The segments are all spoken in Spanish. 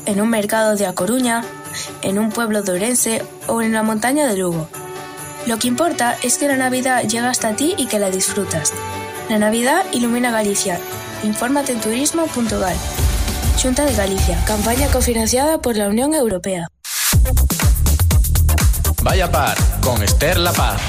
en un mercado de A Coruña, en un pueblo de Ourense o en la montaña de Lugo. Lo que importa es que la Navidad llega hasta ti y que la disfrutas. La Navidad ilumina Galicia. Infórmate en turismo.gal. Xunta de Galicia. Campaña cofinanciada por la Unión Europea. Vaya Par, con Esther La Paz.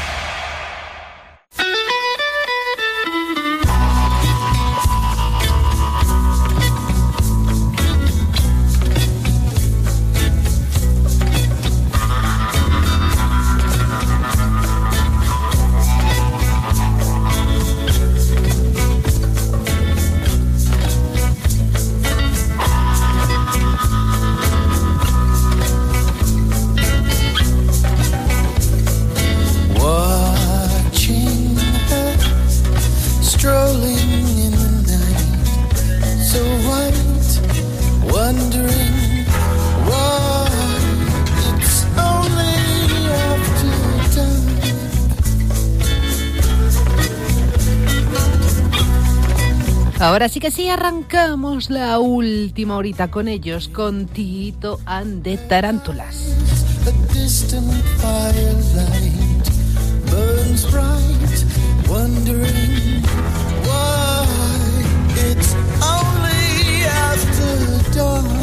Ahora sí que sí, arrancamos la última horita con ellos, con Tito and the Tarántulas. A distant firelight burns bright, wondering why it's only after dawn.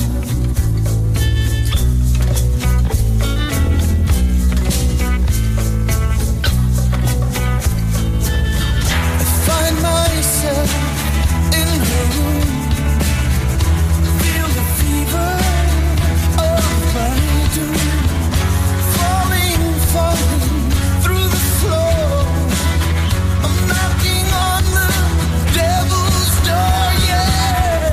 I find myself in her room, feel the fever of my doom, falling through the floor. I'm knocking on the devil's door, yeah.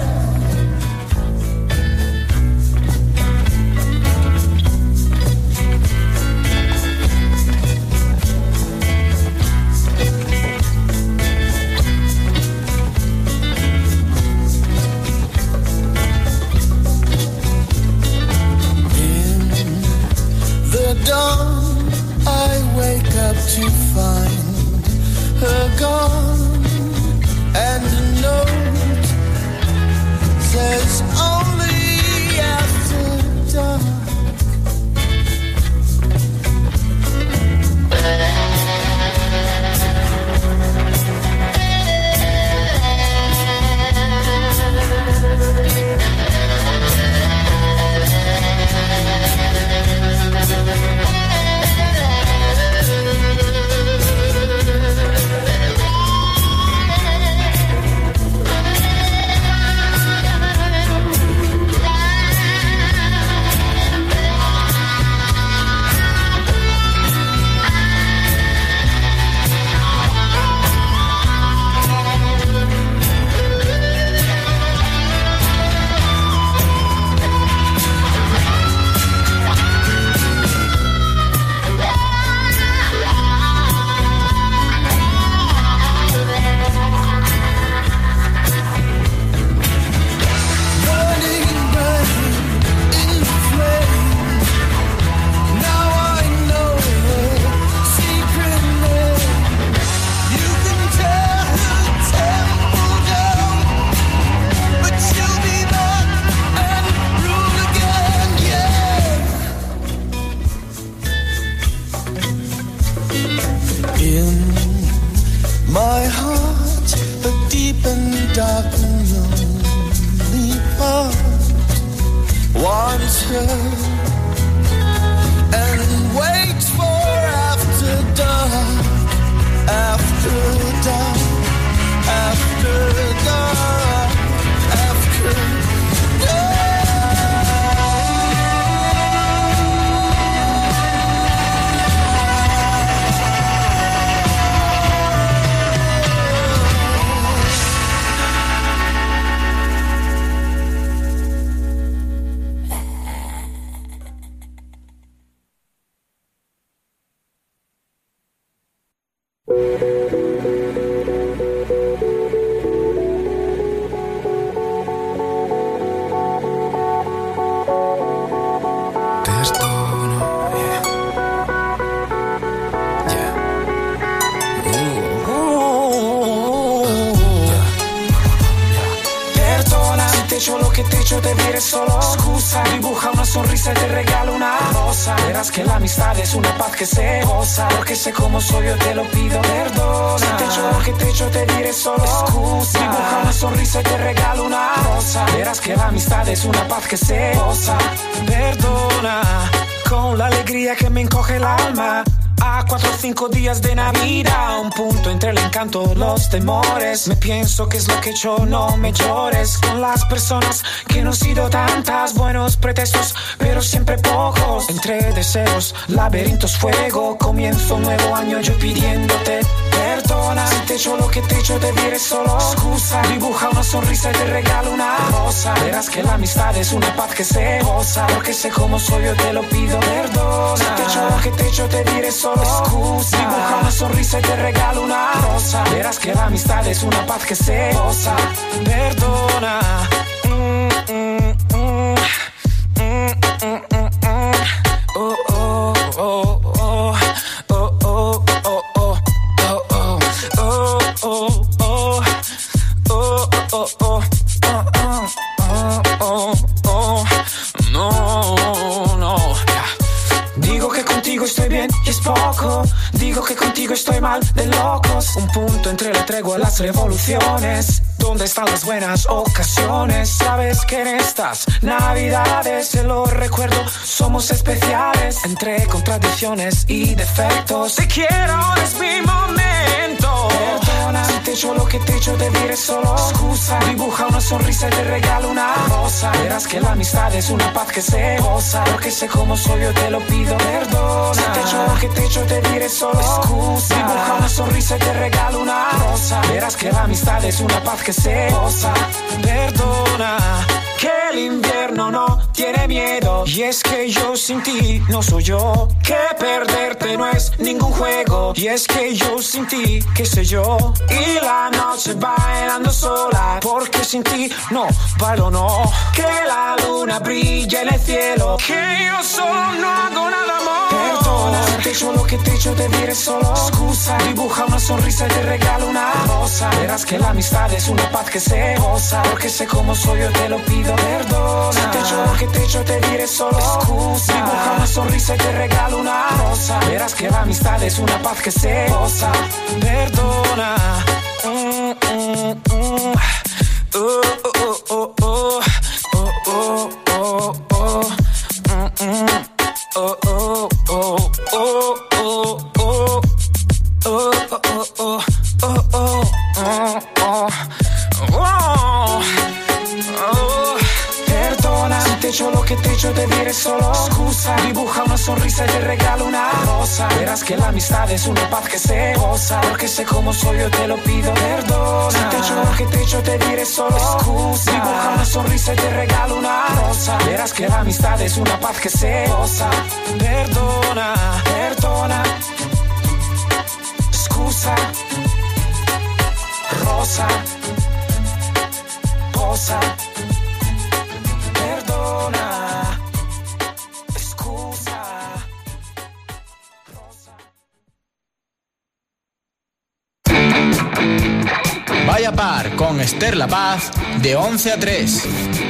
Dawn, I wake up to find her gone, and a note says only after dark. Hecho lo que te he hecho, te te diré solo scusa. Dibuja una sonrisa y te regalo una rosa. Verás que la amistad es una paz que se goza. Porque sé cómo soy, yo te lo pido, perdona. Si te echo lo que te echo, te diré solo scusa. Dibuja una sonrisa y te regalo una rosa. Verás que la amistad es una paz que se goza. Perdona, con la alegría que me encoge el alma. A 4 o 5 días de Navidad, un punto entre el encanto y los temores. Me pienso que es lo que yo, no me llores. Con las personas que no he sido tantas, buenos pretextos, pero siempre pocos. Entre deseos, laberintos, fuego. Comienzo un nuevo año yo pidiéndote perdona. Si te echo lo que te echo, te diré solo excusa. Dibuja una sonrisa y te regalo una rosa. Verás que la amistad es una paz que se goza. Porque sé cómo soy, yo te lo pido, perdona. Si te echo lo que te echo, te diré solo excusa. Dibuja una sonrisa y te regalo una rosa. Verás que la amistad es una paz que se goza. Perdona. Oh, oh, oh, oh. Oh, oh, oh, oh. Oh, oh, oh. Oh, oh, oh, oh. Oh, oh. No, no. Digo que contigo estoy bien y es poco. Digo que contigo estoy mal de locos. Un punto entre la tregua y las revoluciones. ¿Dónde están las buenas ocasiones? Sabes que en estas navidades, se lo recuerdo, somos especiales. Entre contradicciones y defectos, te quiero, ahora es mi momento. Perdona, si te echo lo que te echo, te diré solo excusa. Dibuja una sonrisa y te regalo una rosa. Verás que la amistad es una paz que se goza. Porque sé cómo soy, yo te lo pido, perdona. Si te echo lo que te echo, te diré solo excusa. Dibuja una sonrisa y te regalo una rosa. Verás que la amistad es una paz que se goza. Perdona, que el invierno no tiene miedo. Y es que yo sin ti no soy yo. Que perderte no es ningún juego. Y es que yo sin ti, qué sé yo. Y la noche bailando sola. Porque sin ti no bailo, no. Que la luna brilla en el cielo. Que yo solo no hago nada, amor. Perdona, si te echo lo que te echo, te diré solo excusa. Dibuja una sonrisa y te regalo una rosa. Verás que la amistad es una paz que se goza. Porque sé cómo soy, yo te lo pido, perdona. Si te echo lo que te echo, te diré solo excusa. Dibuja una sonrisa y te regalo una rosa. Verás que la amistad es una paz que se goza. Perdona. Oh, oh, oh, oh. Oh, oh, oh, oh. Oh, oh, oh, oh, oh, oh. Oh, oh, oh, oh, oh, oh, oh, oh. Perdona, si te echo lo que te echo, te diré solo excusa. Dibuja una sonrisa y te regalo una rosa. Verás que la amistad es una paz que se goza. Porque sé cómo soy, yo te lo pido, perdona. Si te echo lo que te echo, te diré solo excusa. Dibuja una sonrisa y te regalo una rosa. Verás que la amistad es una paz que se goza. Perdona, perdona. Excusa, rosa, posa, perdona, excusa, rosa. Vaya Par con Esther La Paz de 11 a 3.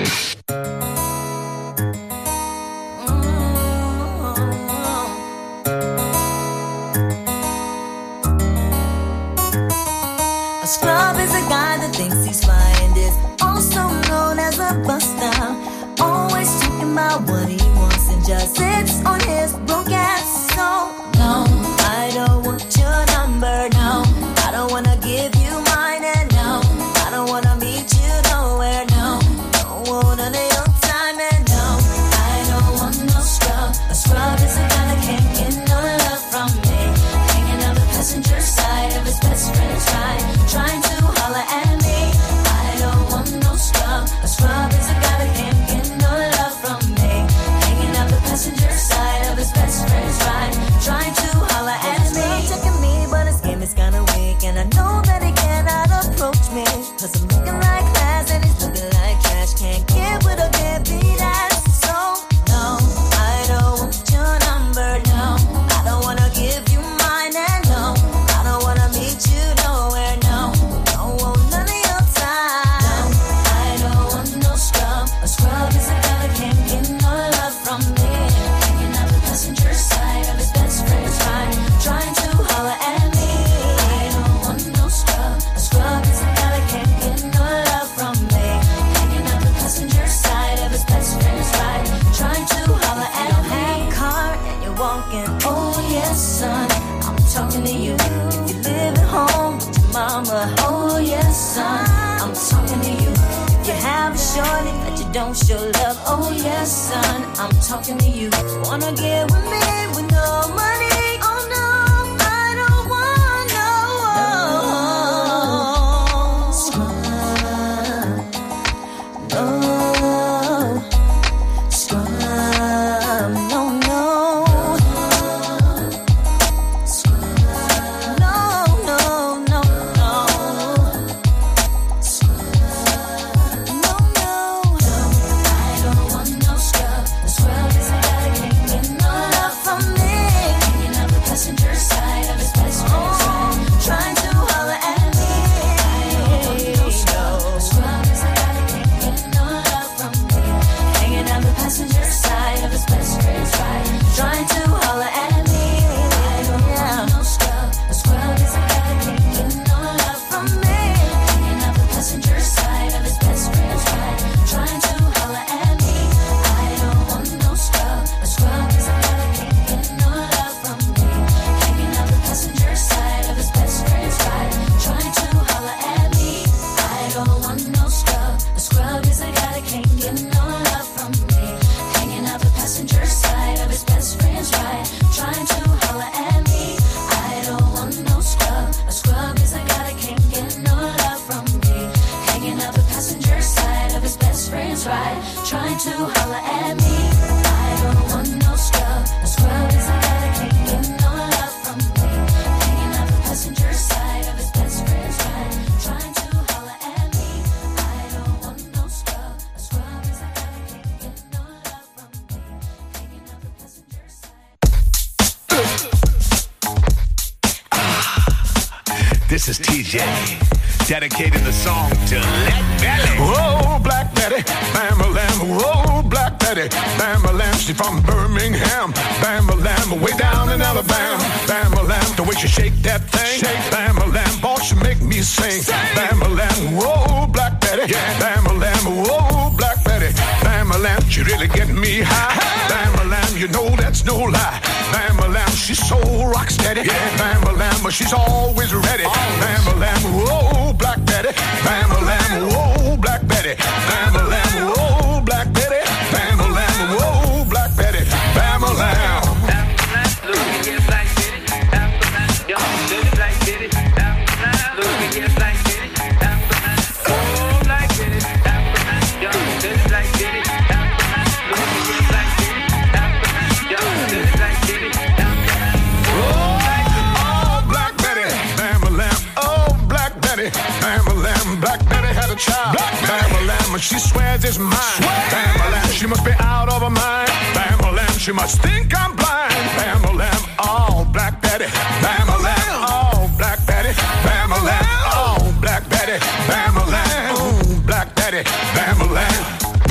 Scrub is a guy that thinks he's fine, is also known as a buster. Always talking about what he wants and just sits on his broke ass. So, no, I don't want your number, no. I don't wanna give you mine, and no, I don't wanna meet you nowhere, no. Don't want none of your time, and no, I don't want no scrub. A scrub is a guy that can't get no love from me. Hanging on the passenger side of his best friend's ride, trying to holler at me. I don't want no scrub. A scrub is a guy that can't get no love from me. shorty, but you don't show love. Oh yes, son, I'm talking to you. Wanna get with me with no money? Oh no, I don't want no scrub. No scrub. No, no. Scrub. No, no, no, no. This is TJ, dedicating the song to Black Betty. Whoa, Black Betty, Bam-a-lam. Whoa, Black Betty, Bam-a-lam. She from Birmingham, Bam-a-lam. Way down in Alabama, Bam-a-lam. The way she shake that thing, Bam-a-lam. Boy, she make me sing, Bam-a-lam. Whoa, Black Betty, Bam-a-lam. Whoa, Black Betty, Bam-a-lam. She really getting me high, Bam-a-lam. You know that's no lie, Bam-a-lam. She's so rock steady, Bam-a-lam. But she's always ready, Bam-a-lam. Whoa, Black Betty, Bam-a-lam. Whoa, Black Betty, Bam-a-lam. Whoa, Black Betty, Bam-a-lam. Whoa, Black Betty, Bam-a-lam. Black Betty had a child, Bam-a-lam, she swears it's mine, Bam-a-lam, she must be out of her mind, Bam-a-lam, she must think I'm blind, Bam-a-lam, oh, Black Betty, Bam-a-lam, oh, Black Betty, Bam-a-lam, oh, Black Betty, Bam-a-lam, oh, Black Betty, Bam-a-lam.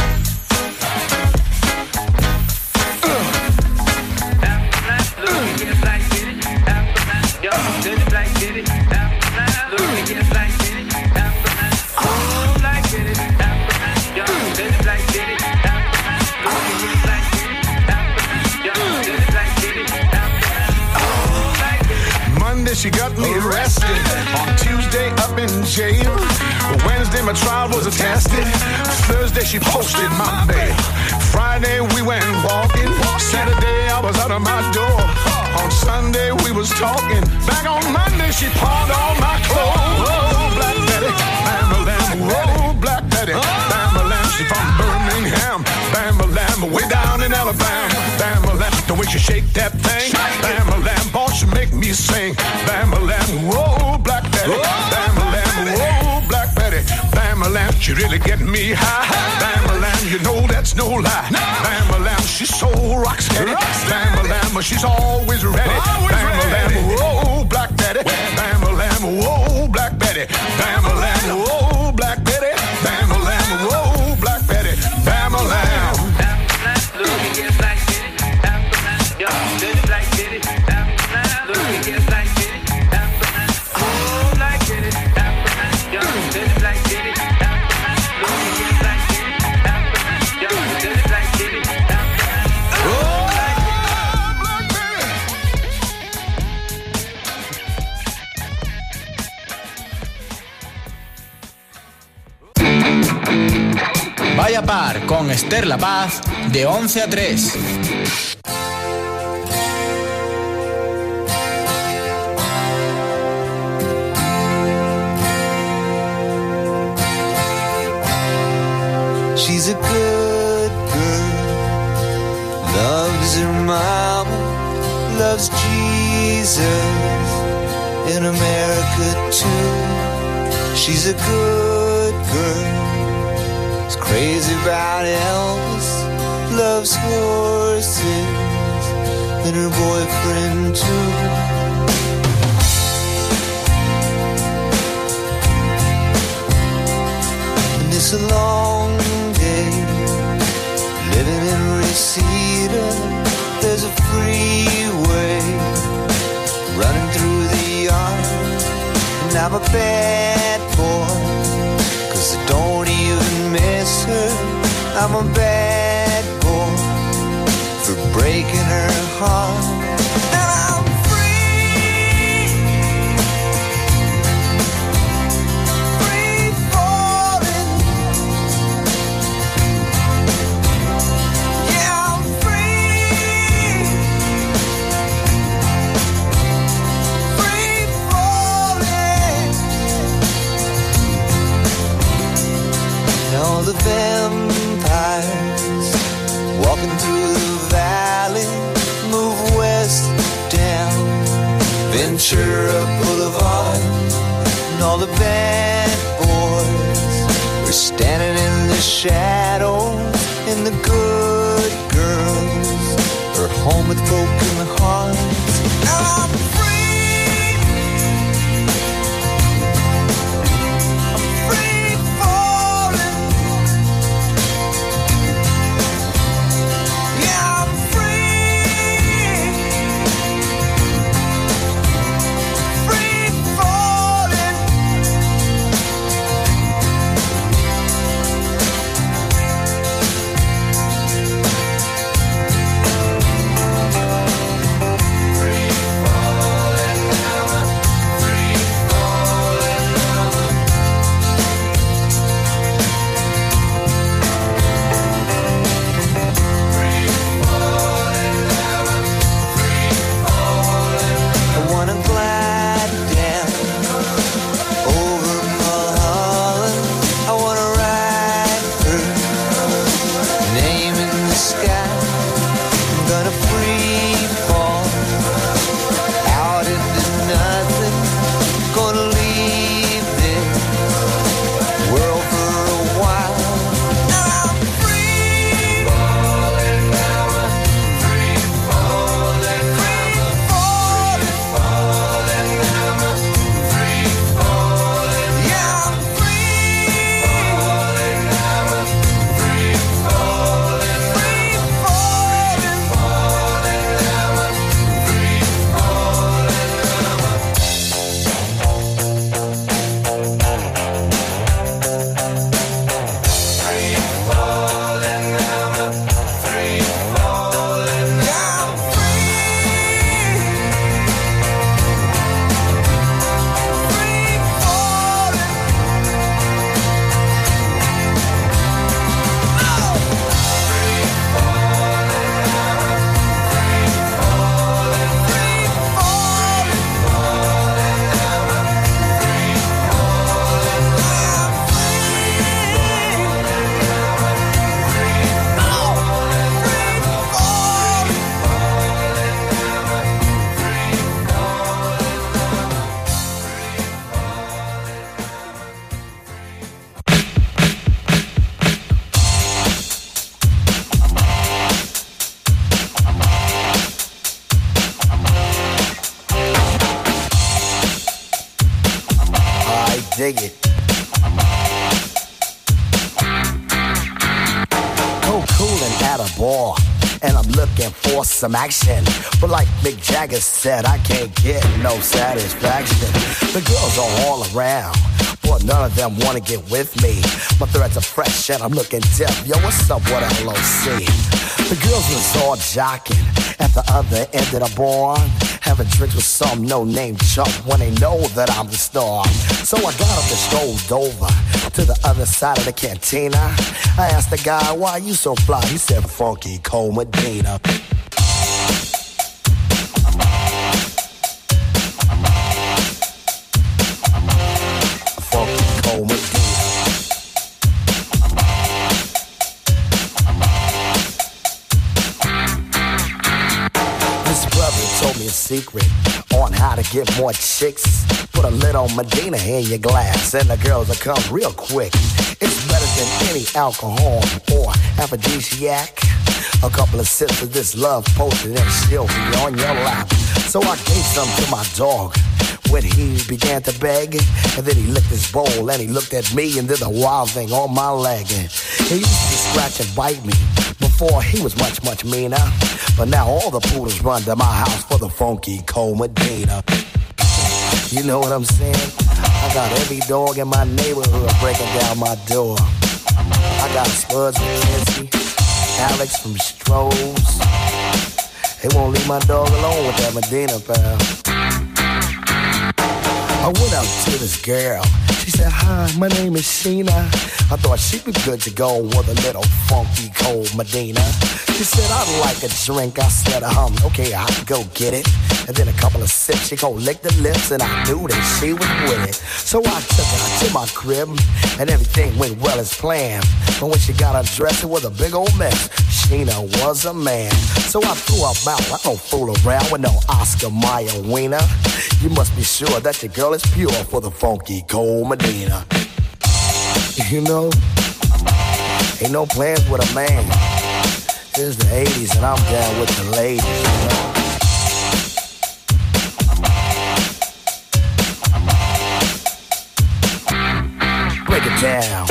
She got me arrested. On Tuesday up in jail. Wednesday my trial was attested. Thursday she posted my bail. Friday we went walking. Saturday I was out of my door. On Sunday we was talking. Back on Monday she pawned all my clothes. Whoa, Black Betty, Bam-a-lam. Whoa, Black Betty, Bam-a-lam. She from Birmingham, Bam-a-lam. Way down in Alabama, Bam-a-lam. The way she shake that thing, Bam-a-lam. Boy, she make me sing, Bam-a-lam. Whoa, Black Betty, Bam-a-lam. Whoa, Black Betty, Bam-a-lam. She really getting me high, Bam-a-lam. You know that's no lie, Bam-a-lam. She's so rock steady, Bam-a-lam. But she's always ready, Bam-a-lam. Whoa, Black Betty, Bam-a-lam. Whoa, Black Betty, Bam-a-lam. Whoa, Black Betty, Bam-a-lam. Whoa, Black Betty, Bam-a-lam. Media Par con Esther La Paz de 11 a 3. She's a good girl, loves her mama, loves Jesus, in America too. She's a good girl, is crazy about Elvis, loves horses, and her boyfriend too. And it's a long day, living in Reseda. There's a freeway running through the yard, and I'm a bad boy, 'cause I don't even miss her. I'm a bad boy for breaking her heart. And I'm free, free falling. Yeah, I'm free, free falling. And all the vampires walking through the valley move west down Ventura Boulevard, and all the bad boys are standing in the shadows, and the good girls are home with broken hearts. And I'm free, I'm free falling. Yeah, I'm free, free falling. I wanna glide down over Mulholland. I wanna ride her name in the sky. I'm gonna free fall out into nothing. Gonna leave this world for a while. I'm free falling, free falling, free falling, free falling. Yeah, I'm free falling, free falling, free falling, free dig it. Coolin' at a bar, and I'm looking for some action. But like Mick Jagger said, I can't get no satisfaction. The girls are all around, but none of them wanna get with me. My threads are fresh and I'm looking deaf. Yo, what's up with LOC? The girls was all jocking at the other end of the bar, having drinks with some no-name chump when they know that I'm the star. So I got up and strolled over to the other side of the cantina. I asked the guy, why you so fly? He said, Funky Cole Medina. Funky Cole Medina. This brother told me a secret on how to get more chicks. Put a little Medina in your glass and the girls will come real quick. It's better than any alcohol or aphrodisiac. A couple of sips of this love potion and she'll be on your lap. So I gave some to my dog when he began to beg. And then he licked his bowl and he looked at me and did a wild thing on my leg. And he used to scratch and bite me. Before he was much, much meaner. But now all the poodles run to my house for the Funky Cole Medina. You know what I'm saying? I got every dog in my neighborhood breaking down my door. I got Spuds from Kinsey, Alex from Strohs. They won't leave my dog alone with that Medina, pal. I went up to this girl. She said, hi, my name is Sheena. I thought she'd be good to go with a little Funky Cole Medina. She said, I'd like a drink. I said, okay, I'll go get it. And then a couple of sips, she gon' lick the lips, and I knew that she was with it. So I took her to my crib, and everything went well as planned. But when she got undressed, it was a big old mess. Sheena was a man. So I threw her out. I don't fool around with no Oscar Mayer wiener. You must be sure that your girl is pure for the Funky Cole Medina. You know, ain't no plans with a man. It's the 80s and I'm down with the ladies, you know. Break it down.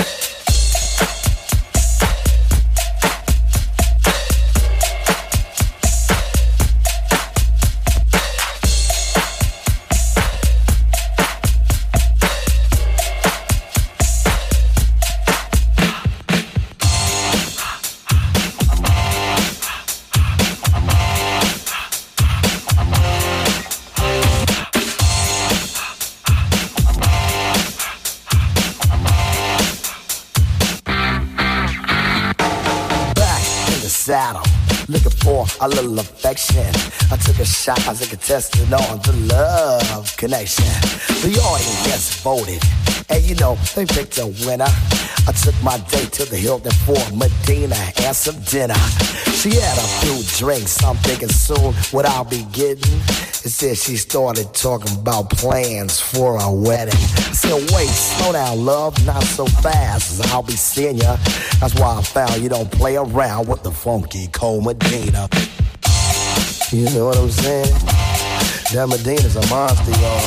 Saddle, looking for a little affection. I took a shot as a contestant on the love connection. The audience voted, and you know, they picked a winner. I took my date to the Hilton for Medina and some dinner. She had a few drinks, I'm thinking soon what I'll be getting. It said she started talking about plans for a wedding. I said, wait, slow down, love, not so fast, I'll be seeing ya. That's why I found you don't play around with the Funky Cole Medina. You know what I'm saying? That Medina's a monster, y'all.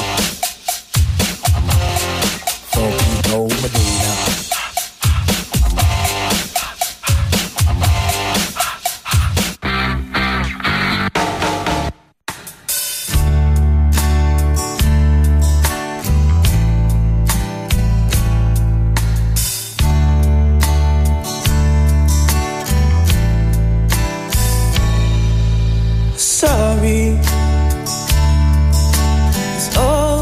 Funky Cole Medina. Sorry, it's all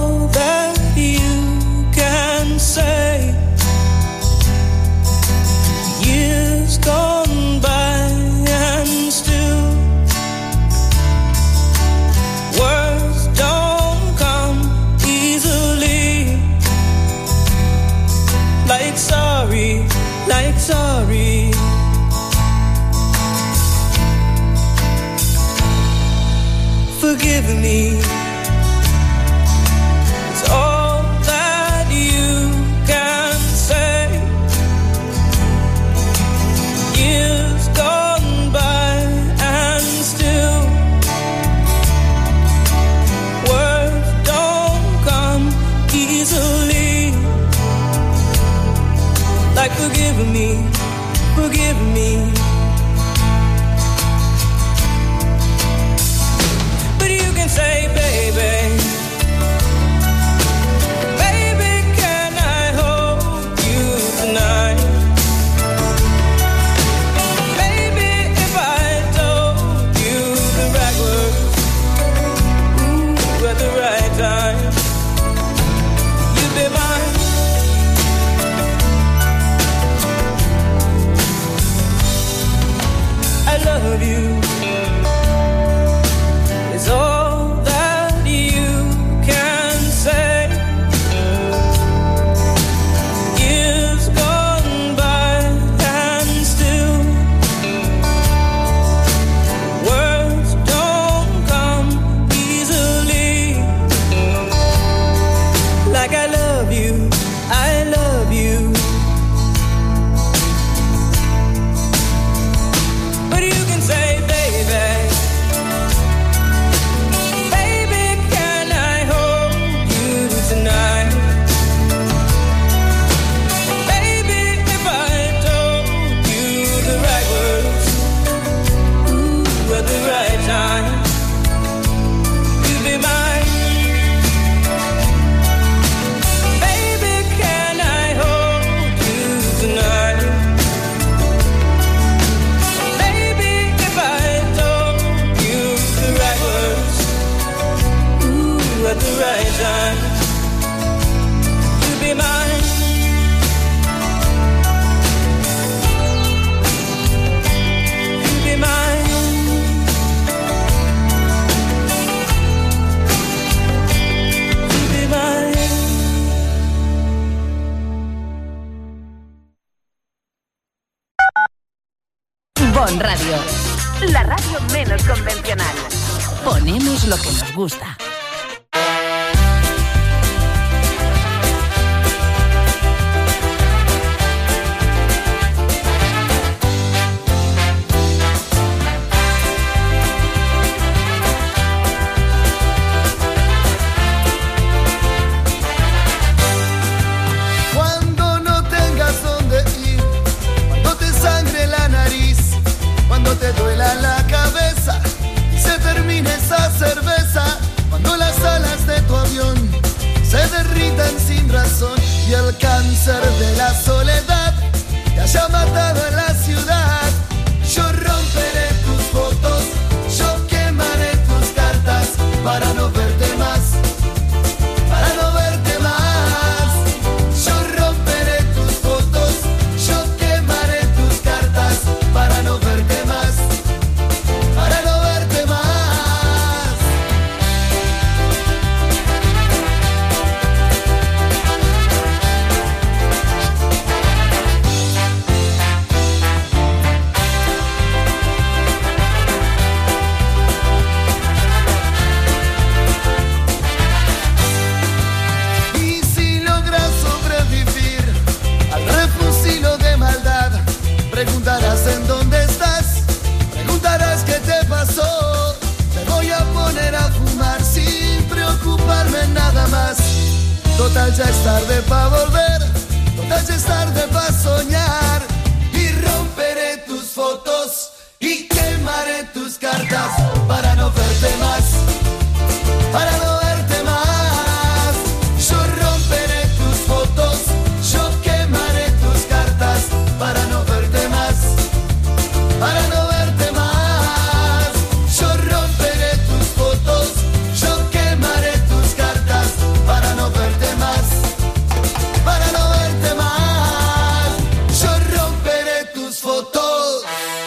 love you is all that you can say. Years gone by and still words don't come easily. Like I love you, I love you. But you can say, baby, baby, can I hold you tonight? Baby, if I told you the right words, ooh, at the right time, you'd be mine. Baby, can I hold you tonight? Baby, if I told you the right words, ooh, at the right time, you'd be mine. You'd be mine. You'd be mine. Bon Radio, la radio menos convencional. Ponemos lo que nos gusta. Cuando no tengas dónde ir, cuando te sangre la nariz, cuando te duela la cabeza y se termine esa cerveza, cuando las alas de tu avión se derritan sin razón y el cáncer de la soledad te haya matado en la ciudad, yo romperé tus fotos, yo quemaré tus cartas para no verte más, para no verte más. Yo romperé tus fotos, yo quemaré tus cartas para no verte más, para no verte más. Y si logras sobrevivir al refugio de maldad, preguntarás en dónde estás, preguntarás qué te pasó. Te voy a poner a fumar sin preocuparme nada más. Total ya es tarde pa' volver, total ya es tarde pa' soñar. Y romperé tus fotos y quemaré tus cartas para no verte más, para no verte más. Yo romperé tus fotos, yo quemaré tus cartas para no verte más, para no verte más. Yo romperé tus fotos, yo quemaré tus cartas para no verte más, para no verte más. Yo romperé tus fotos.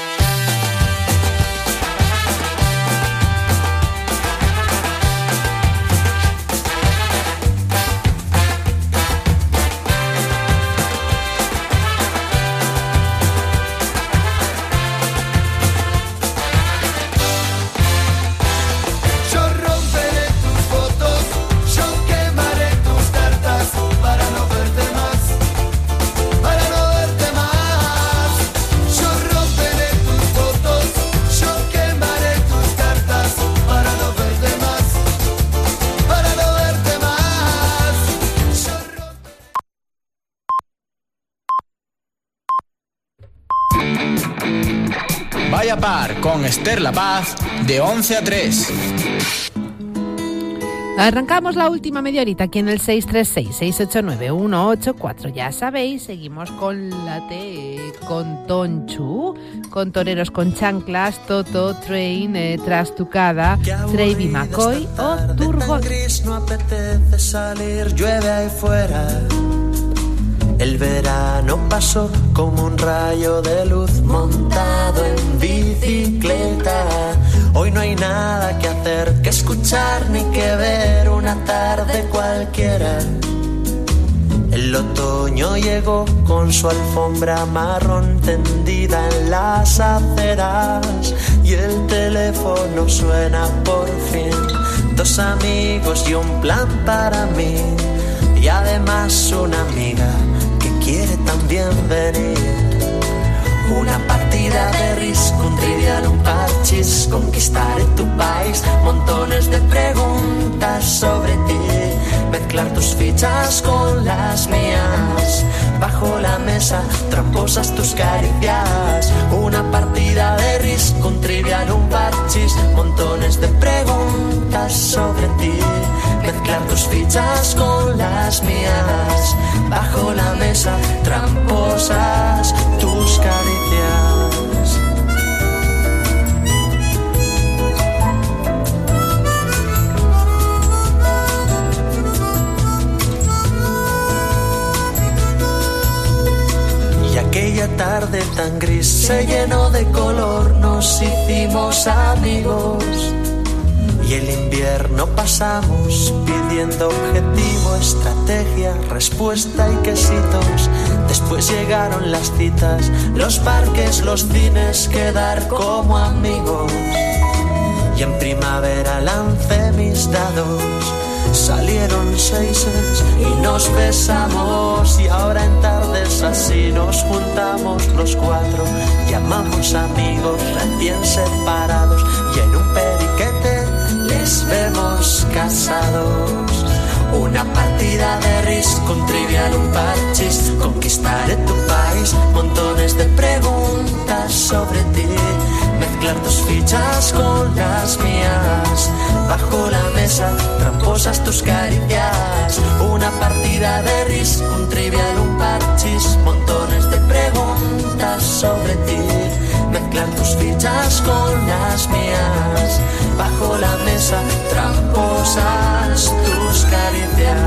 Yo romperé tus fotos, yo quemaré tus cartas para no verte más, para no verte más. Yo romperé tus fotos, yo quemaré tus cartas para no verte más, para no verte más. Yo Vaya Par con Esther La Paz de 11 a 3. Arrancamos la última media horita aquí en el 636-689-184. Ya sabéis, seguimos con la T, con Tonchu, con Toreros con Chanclas, Toto, Train, Trastucada, Travie McCoy o Turbo. Gris, no apetece salir, llueve ahí fuera. El verano pasó como un rayo de luz montado en bicicleta. Hoy no hay nada que hacer, que escuchar ni que ver, una tarde cualquiera. El otoño llegó con su alfombra marrón tendida en las aceras y el teléfono suena por fin. 2 amigos y un plan para mí y además una amiga que quiere también venir. Una partida de risco, un trivial, un parchís, conquistaré tu país, montones de preguntas sobre ti, mezclar tus fichas con las mías, bajo la mesa, tramposas tus caricias. Una partida de risco, un trivial, un parchís, montones de preguntas sobre ti, mezclar tus fichas con las mías, bajo la mesa, tramposas tus caricias. Y aquella tarde tan gris se llenó de color, nos hicimos amigos. Y el invierno pasamos pidiendo objetivo, estrategia, respuesta y quesitos. Después llegaron las citas, los parques, los cines, quedar como amigos. Y en primavera lancé mis dados, salieron 6 y nos besamos. Y ahora en tardes así nos juntamos los 4, llamamos amigos recién separados y en un periquete les vemos casados. Una partida de risco, un trivial, un parchís, conquistaré tu país, montones de preguntas sobre ti, mezclar tus fichas con las mías, bajo la mesa, tramposas tus caricias. Una partida de risco, un trivial, un parchís, montones de preguntas sobre ti, mezclar tus fichas con las mías, bajo la mesa, tramposas tus caricias.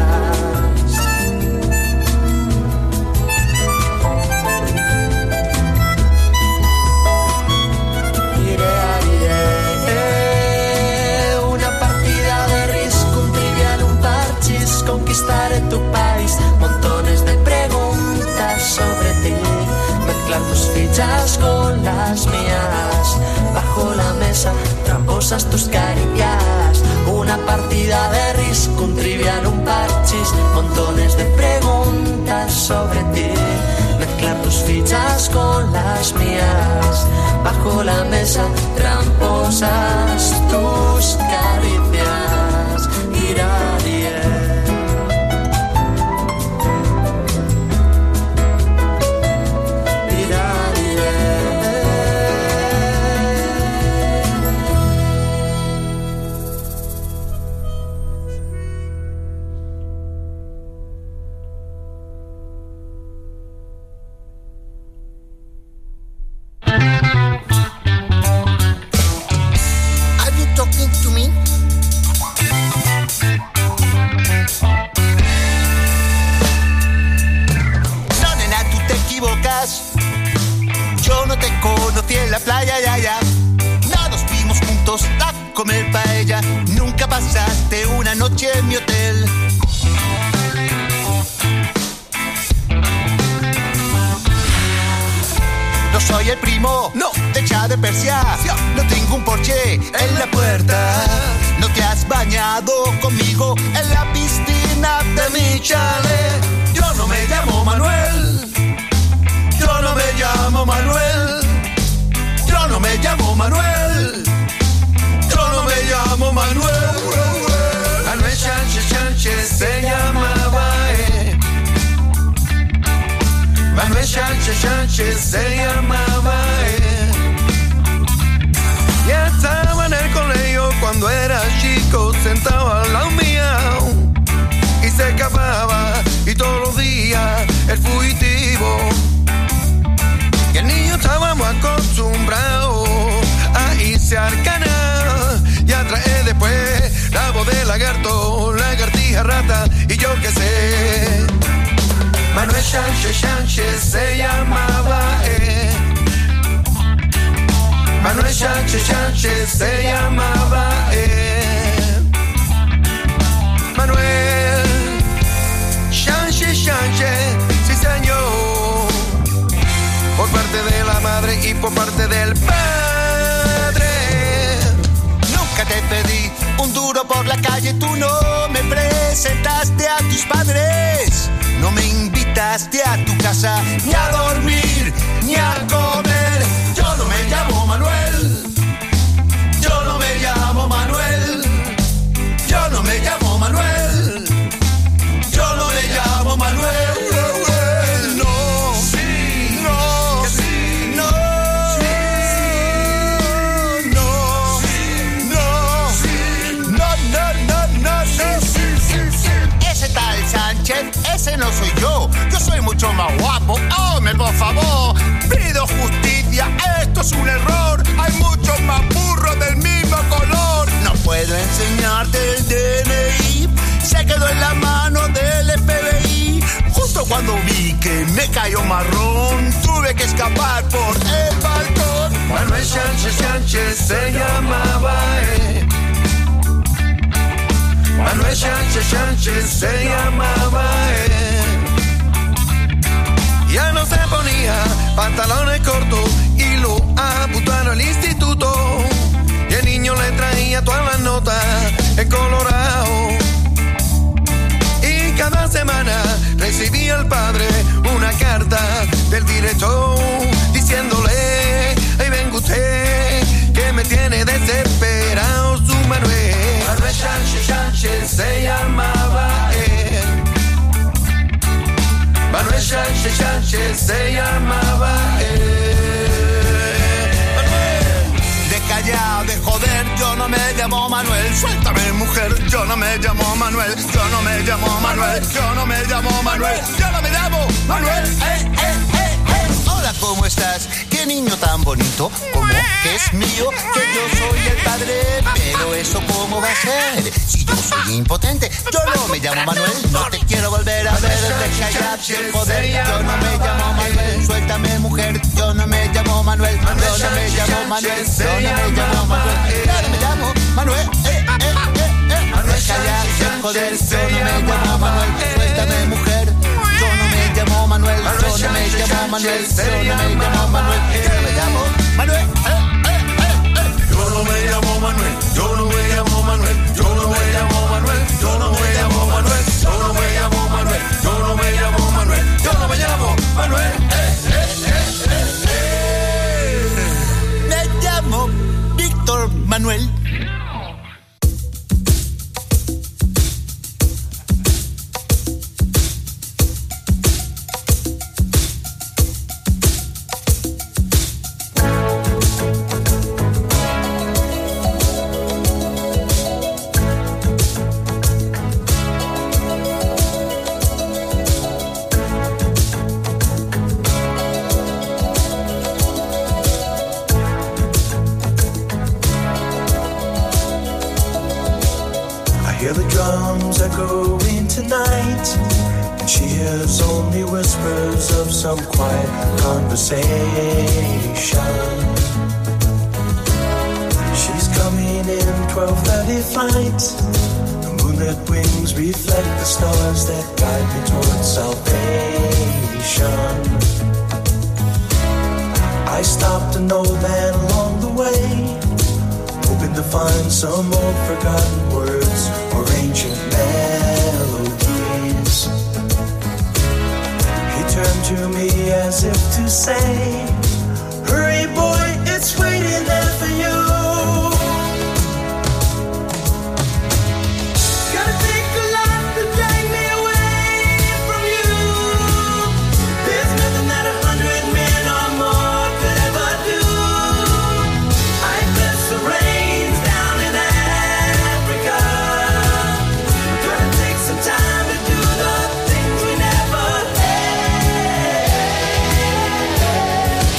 Una partida de risco, un trivial, un parchís, conquistaré tu país, montones de preguntas sobre ti, mezclar tus fichas con las mías, bajo la mesa, tramposas tus caricias. Una partida de risco, un trivial, un parchís, montones de preguntas sobre ti, mezclar tus fichas con las mías, bajo la mesa, tramposas tus caricias. Iradier. Yo no te conocí en la playa, ya. No nos vimos juntos a comer paella. Nunca pasaste una noche en mi hotel. No soy el primo, no, de Shah de Persia. No tengo un Porsche en la puerta. No te has bañado conmigo en la piscina de mi chalet. Yo no me llamo Manuel. Yo no me llamo Manuel. Yo no me llamo Manuel. Yo no me llamo Manuel. Manuel Sánchez se llamaba. Manuel Sánchez se llamaba. Ya estaba en el colegio cuando era chico, sentado al lado mía y se escapaba, y todos los días el fugitivo. Y el niño estábamos acostumbrados a irse al canal y a traer después rabo de lagarto, lagartija, rata y yo qué sé. Manuel Sánchez se llamaba, Manuel Sánchez se llamaba, Manuel Sánchez, sí señor, por parte de la madre y por parte del padre. Nunca te pedí un duro por la calle, tú no me presentaste a tus padres, no me invitaste a tu casa, ni a dormir, ni a comer. Yo no me llamo Manuel, yo no me llamo Manuel, yo no me llamo Manuel, yo no me llamo Manuel. Ese no soy yo soy mucho más guapo. Hombre, por favor, pido justicia, esto es un error. Hay muchos más burros del mismo color. No puedo enseñarte el DNI, se quedó en la mano del FBI. Justo cuando vi que me cayó marrón, tuve que escapar por el balcón. Manuel Sánchez se llamaba, Manuel Sánchez se llamaba, Ya no se ponía pantalones cortos y lo apuntaron al instituto. Y el niño le traía todas las notas en colorado. Y cada semana recibía el padre una carta del director diciéndole: ay, venga usted, que me tiene desesperado su Manuel. Manuel Sánchez se llamaba, Manuel Sánchez se llamaba, De callar, de joder, yo no me llamo Manuel. Suéltame, mujer, yo no me llamo Manuel, yo no me llamo Manuel, yo no me llamo Manuel, yo no me llamo Manuel. Hola, ¿cómo estás? Qué niño tan bonito, como que es mío, que yo soy el padre. Pero eso cómo va a ser, si yo soy impotente. Yo no me llamo Manuel, no te quiero volver a ver. De callar, de joder, yo no me llamo Manuel. Suéltame, mujer, yo no me llamo Manuel, yo no me llamo Manuel, yo no me llamo Manuel, yo no me llamo Manuel. De callar, de joder, yo no me llamo Manuel. Suéltame, mujer, yo no me llamo Manuel, yo no me llamo Manuel, yo no me llamo Manuel, yo no me llamo Manuel. Yo no me llamo Manuel, yo no me llamo Manuel, yo no me llamo Manuel, yo no me llamo Manuel, yo no me llamo Manuel, yo no me llamo Manuel, yo no me llamo Manuel. Me llamo Víctor Manuel. Hear the drums echoing tonight, and she hears only whispers of some quiet conversation. She's coming in 12:30 flight. The moonlit wings reflect the stars that guide me towards salvation. I stopped an old man along the way, hoping to find some old forgotten words or ancient melodies. He turned to me as if to say, hurry boy, it's waiting there for you. Gotta take a lot to drag me away from you. There's nothing that 100 men or more could ever do. I bless the rains down in Africa. Gonna take some time to do the things we never had.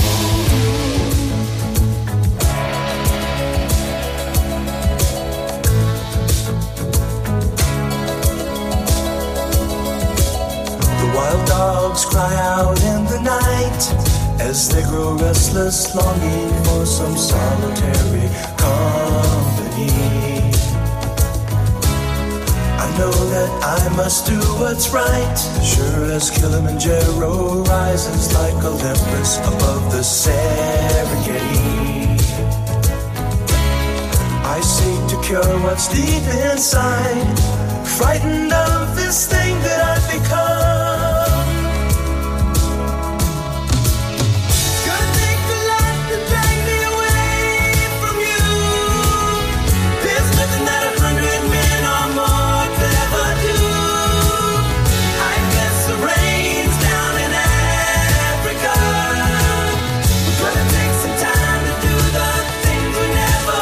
as they grow restless, longing for some solitary company. I know that I must do what's right, sure as Kilimanjaro rises like Olympus above the Serengeti. I seek to cure what's deep inside, frightened of this thing that I've become. Gonna take a lot to drag me away from you. There's nothing that 100 men or more could ever do. I guess the rain's down in Africa. We're gonna take some time to do the things we never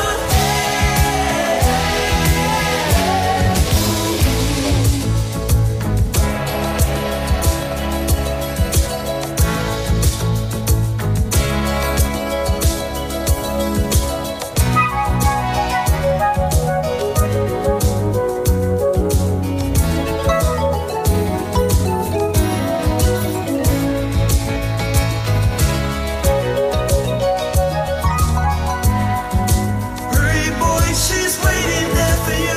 Hurry, boy, she's waiting there for you.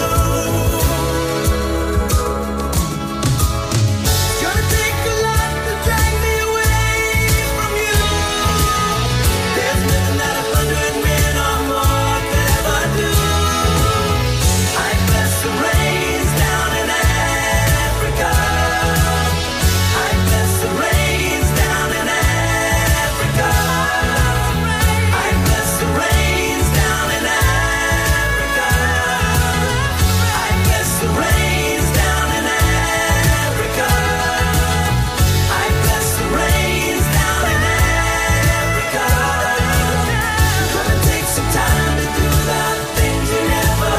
Gonna take a lot to drag me away from you. There's nothing that 100 men or more could ever do. I guess the rain's down in Africa. I guess the rain's down in Africa. I guess the rain's down in Africa. I guess the rain's down in Africa. I guess the rain's down in Africa. Gonna take some time to do the things you never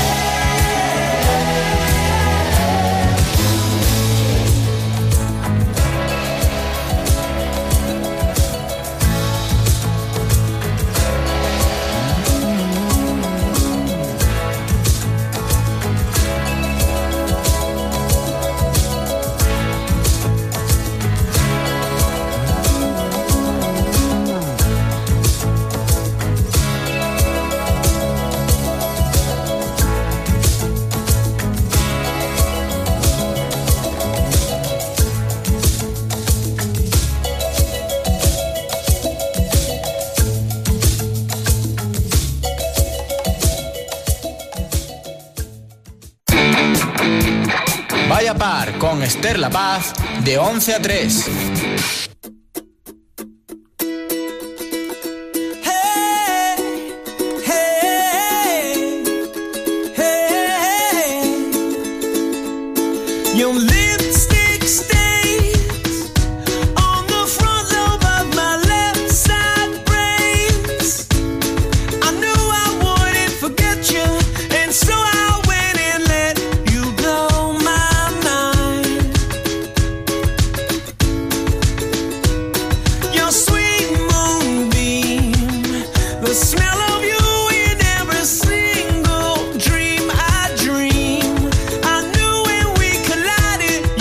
Vaya Par con Esther La Paz de 11 a 3. Your lipstick stains on the front lobe of my left side brains. I knew I wouldn't forget you, and so I went and let you blow my mind. Your sweet moonbeam, the smell of you in every single dream I dream. I knew when we collided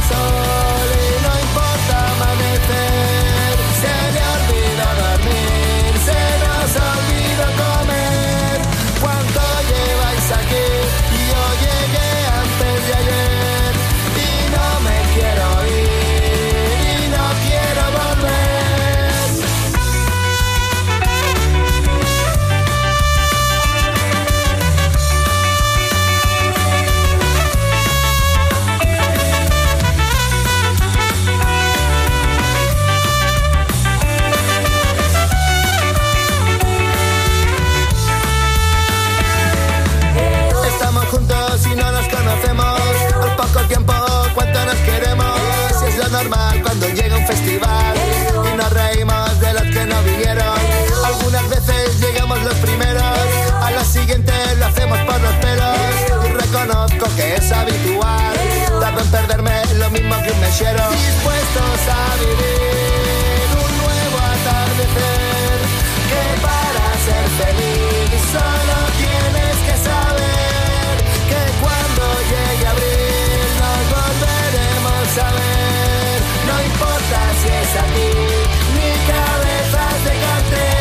sol y no importa amanecer. Se le olvida dormir, se nos olvida comer. ¿Cuánto lleváis aquí? Yo llegué antes de ayer y no me quiero ir y no quiero volver. Estamos juntos y no nos conocemos. Al poco tiempo, ¿cuánto nos queremos? Si es lo normal cuando llega un festival y nos reímos de los que no vinieron. Algunas veces llegamos los primeros, a la siguiente lo hacemos por los pelos. Y reconozco que es habitual, tardo en perderme lo mismo que un mechero. Dispuestos a vivir un nuevo atardecer, que para ser feliz solo tienes que saber que cuando llegue abril nos volveremos a ver. No importa si es aquí, ni cabezas de cartel.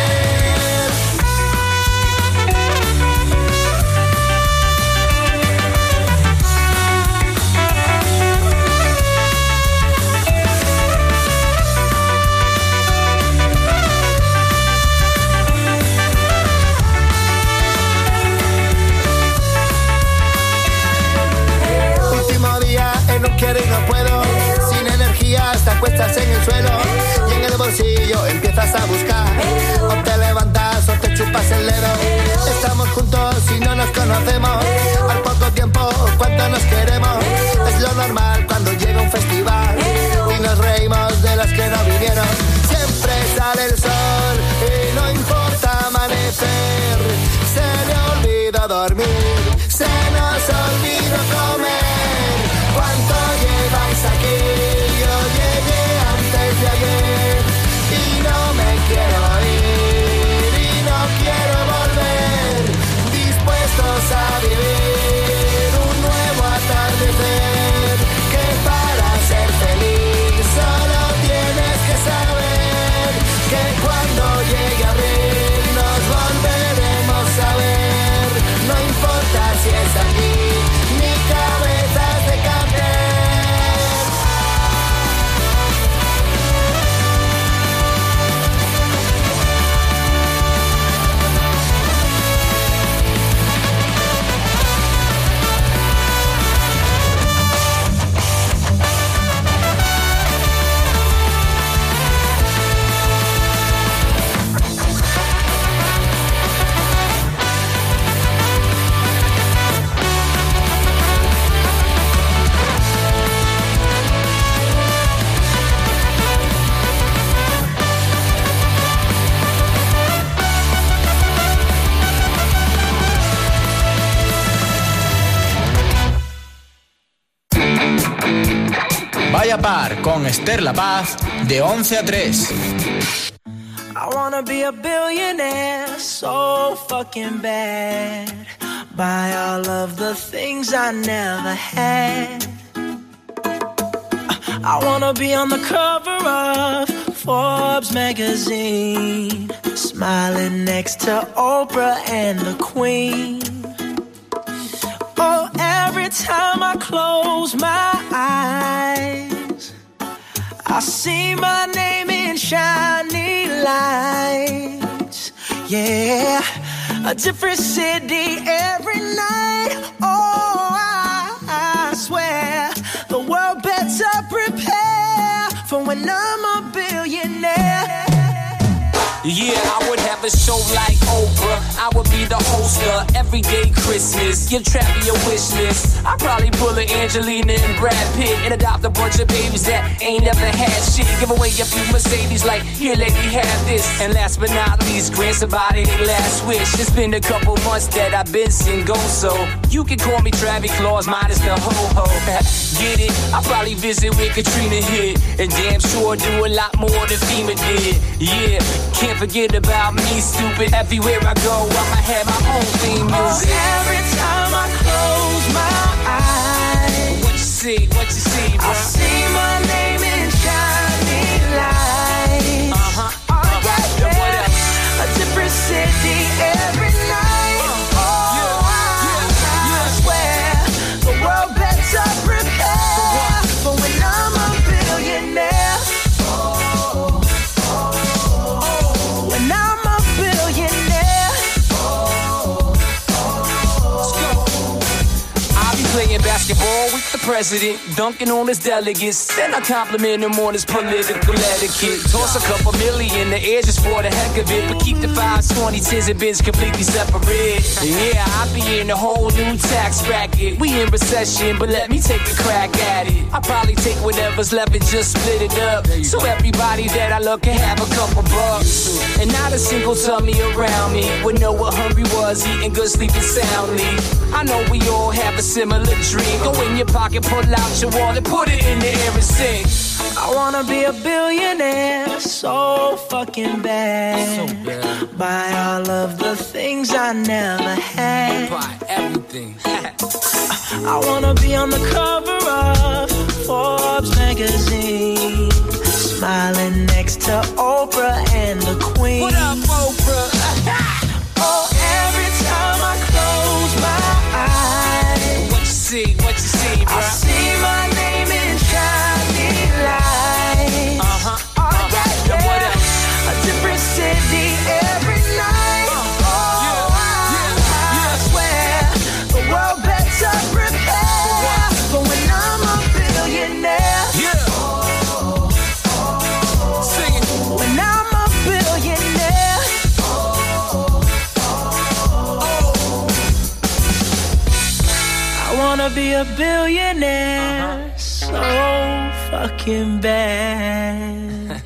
Último día en un quiero y no puedo, sin energía te acuestas en el suelo y en el bolsillo empiezas a buscar. O te levantas o te chupas el dedo. Estamos juntos y no nos conocemos. Al poco tiempo, ¿cuánto nos queremos? Es lo normal cuando llega un festival y nos reímos de los que no vinieron. Siempre sale el sol y no importa amanecer. Se le olvida dormir, se nos olvida comer. ¿Cuánto lleváis aquí? Yo llegué antes de ayer y no me quiero ir y no quiero volver. Dispuestos a vivir un nuevo atardecer, que para ser feliz solo tienes que saber que cuando llegue abril nos volveremos a ver. No importa si es aquí, ni cabezas de cartel. Vaya Par con Esther La Paz de 11 a 3. I wanna be a billionaire so fucking bad. Buy all of the things I never had. I wanna be on the cover of Forbes magazine, smiling next to Oprah and the Queen. Oh, every time I close my eyes, I see my name in shiny lights. Yeah, a different city every night. Oh, I swear the world better prepare for when I'm a billionaire. Yeah, I would have a show like Oprah. I would be the host of Everyday Christmas. Give Travis a wish list. I'd probably pull a Angelina and Brad Pitt and adopt a bunch of babies that ain't never had shit. Give away a few Mercedes like, here lady, have this. And last but not least, grant somebody their last wish. It's been a couple months that I've been single, so you can call me Travis Claus, minus the ho-ho. Get it? I'll probably visit where Katrina hit, and damn sure do a lot more than FEMA did. Yeah, can't forget about me, stupid. Everywhere I go, I'ma have my own theme music. Oh, every time I close my eyes, what you see, bro? I see basketball with the president, dunking on his delegates. Then I compliment him on his political etiquette. Toss a couple million in the air just for the heck of it, but keep the 5s, 20s, 10s, and bins completely separate. Yeah, I be in a whole new tax bracket. We in recession, but let me take a crack at it. I probably take whatever's left and just split it up, so everybody that I love can have a couple bucks. And not a single tummy around me would know what hungry was, eating good, sleeping soundly. I know we all have a similar dream. Go in your pocket, pull out your wallet, put it in the air and sing. I wanna be a billionaire so fucking bad. So bad. Buy all of the things I never had. Buy everything. I wanna be on the cover of Forbes magazine, smiling next to Oprah and the Queen. What up, Oprah? Oh, every time I close my eyes, What you see, bro? I see my name in shining lights. Uh-huh. Oh, yeah, Now what else? a different city every night. I swear the world better prepare for when I'm a billionaire. Yeah. Sing it. When I'm a billionaire. I wanna be a billionaire so fucking bad.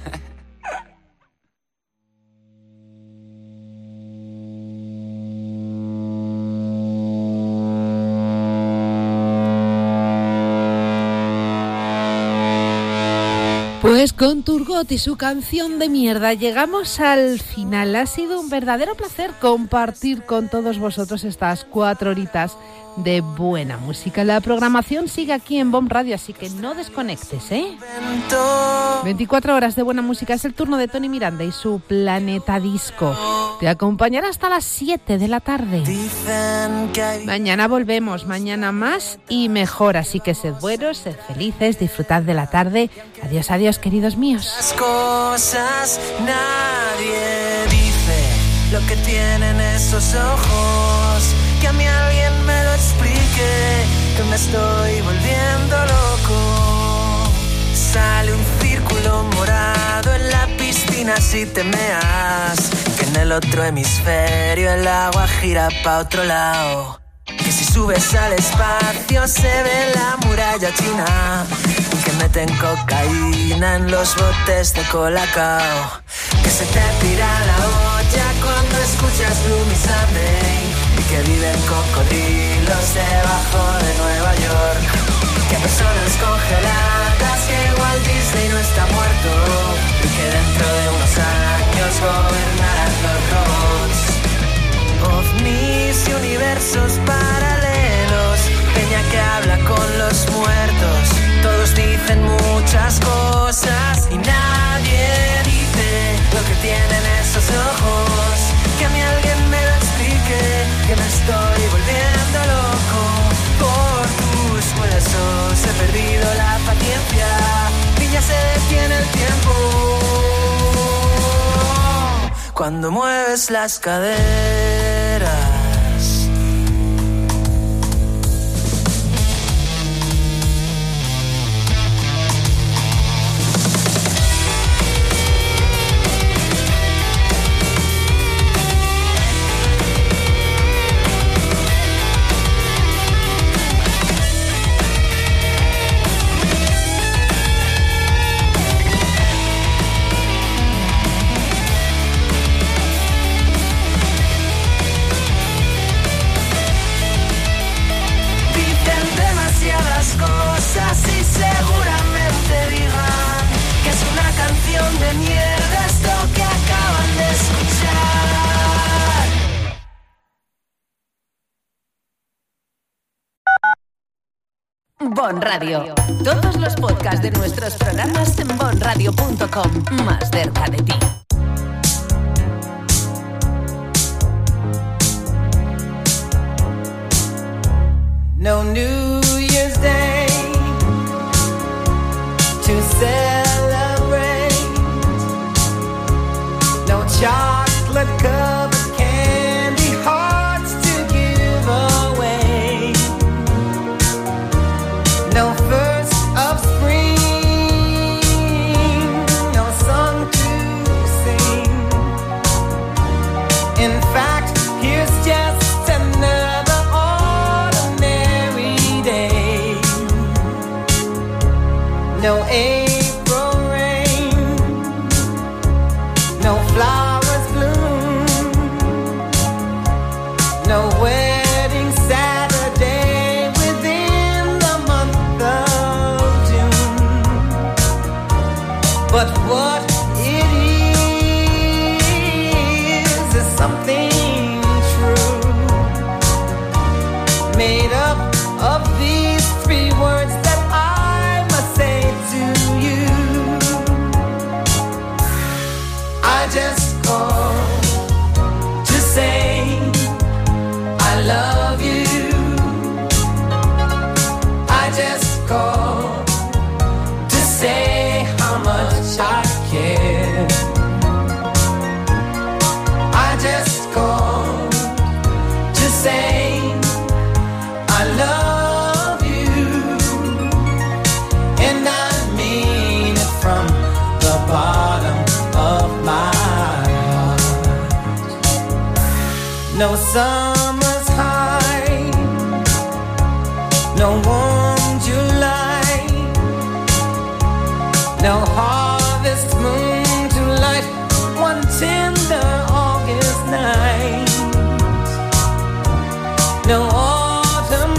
Pues con Turgot y su canción de mierda llegamos al final. Ha sido un verdadero placer compartir con todos vosotros estas 4 horitas de buena música. La programación sigue aquí en Bomb Radio, así que no desconectes, ¿eh? 24 horas de buena música. Es el turno de Tony Miranda y su Planeta Disco. Te acompañará hasta las 7 de la tarde. Mañana volvemos, mañana más y mejor. Así que sed buenos, sed felices, disfrutad de la tarde. Adiós, adiós, queridos míos. Las cosas nadie dice lo que tienen esos ojos. Que a mí alguien me lo explique, que me estoy volviendo loco. Sale un círculo morado en la piscina si te meas, que en el otro hemisferio el agua gira pa' otro lado. Que si subes al espacio se ve la muralla china, que meten cocaína en los botes de Colacao. Que se te tira la olla cuando escuchas Gloomy Sunday, y que viven cocodrilos debajo de Nueva York. Que hay personas congeladas, que Walt Disney no está muerto, y que dentro de unos años gobernarán los robots. OVNIs y universos paralelos, peña que habla con los muertos. Todos dicen muchas cosas y nadie dice lo que tienen esos ojos. Que a mí alguien me lo explique, que me estoy volviendo loco. Por tus huesos he perdido la paciencia y ya se detiene el tiempo cuando mueves las caderas. Cosas y seguramente digan que es una canción de mierda esto que acaban de escuchar. Bon Radio. Todos los podcasts de nuestros programas en bonradio.com. Más cerca de ti. No New Year's Day to celebrate. No chocolate covered candy hearts to give away. no April rain, no flowers bloom, no wedding Saturday within the month of June. But what it is something true, made up of these three words that I must say to you. I just called to say I love you. I just called to say how much I care. I just called to say I love you, and I mean it from the bottom of my heart. No summer's high, no warm July, no harvest moon to light one tender August night, no autumn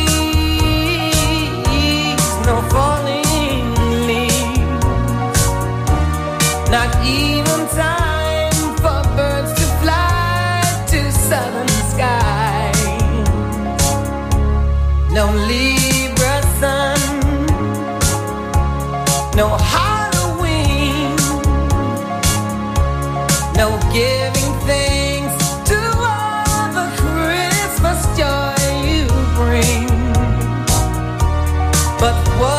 breeze, no falling leaves, not even time for birds to fly to southern skies, no Libra sun, no Halloween, no giving thanks to all the Christmas joy you bring. But what